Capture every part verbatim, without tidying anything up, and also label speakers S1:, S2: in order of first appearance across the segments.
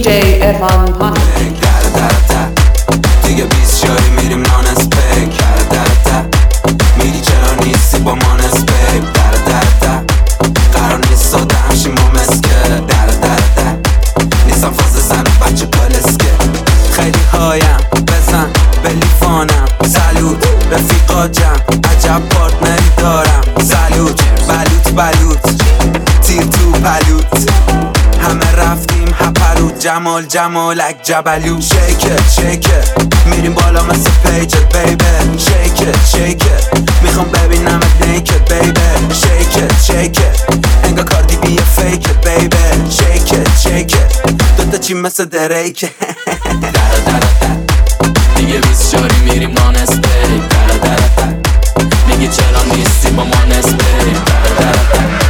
S1: دی جی ارفان پانیک.
S2: در در در دیگه بیست شایی میریم نانس پیک. در در در میری چرا نیستی با مانس بیب. در در در قرار نیست ساده همشیم ما مسکه. در در در نیستم فاز زن و بچه کالسکه. خیلی هایم بزن به لیفانم. سلوت رفیقا جمع عجب پارتنری دارم. سلوت بلوت بلوت تیر تو پلوت. همه رفتیم هپرود جمال جمالک جبلو. شیکت شیکت میریم بالا مثل پیجت بیبه. شیکت شیکت میخوام ببینمت نیکت بیبه. شیکت شیکت انگا کاردی بی فیکت بیبه. شیکت شیکت دوتا چی مثل دریکه. در در در دیگه بیست شاری میریم نانس بیب. در در در میگی چرا نیستی با مانس بیب. در در در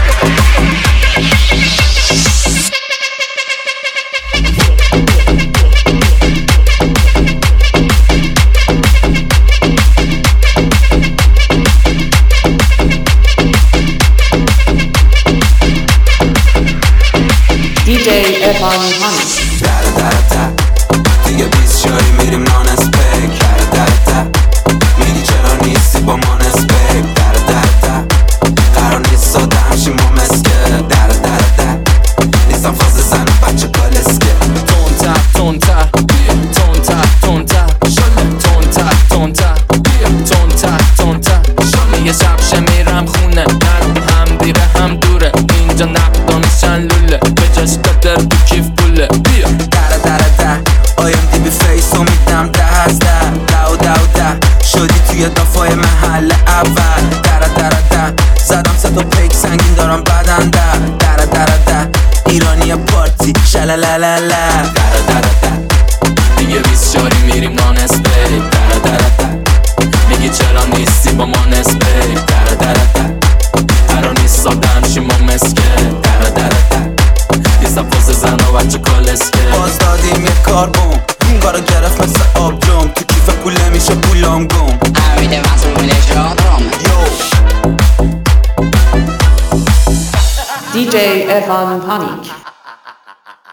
S1: دی جی ارفان پانیک.
S2: در در در دیگه بیست شایی میریم نانس پیک. در در در میگی چرا نیستی با مانس بیب. در در در قرار نیست ساده همشیم ما مسکه. در در در نیستم فاز زن و بچه کالسکه.
S3: تونتر تونتر تونتر تونتر تونتر تونتر تونتر تونتر یه شب شمیرم خونه نرم هم دیره هم دوره. اینجا نقدانشن لوله به جاش قدر تو کیف پوله. بیا
S2: در در در آیم دی بی فیس و میدم ده از ده. ده و ده و ده شدی توی دافای محل اول. در در در زدم سه تا پیک سنگین دارم بدن. در در در در ایرانی پارتی شلالالala. در در در دیگه بیست شاری میریم نانس بیب. در در در میگی چرا نیستی با مانس بیب. در در در قرار نیست ساده همشیم ما مسکه. در در در نیستم فاز زن و بچه کالسکه. باز دادیم یه کاربون کارو گرفت مثل آب جم. تو کیف پوله میشه پولام گم.
S4: Avete fatto un leggero
S1: دی جی ارفان پانیک.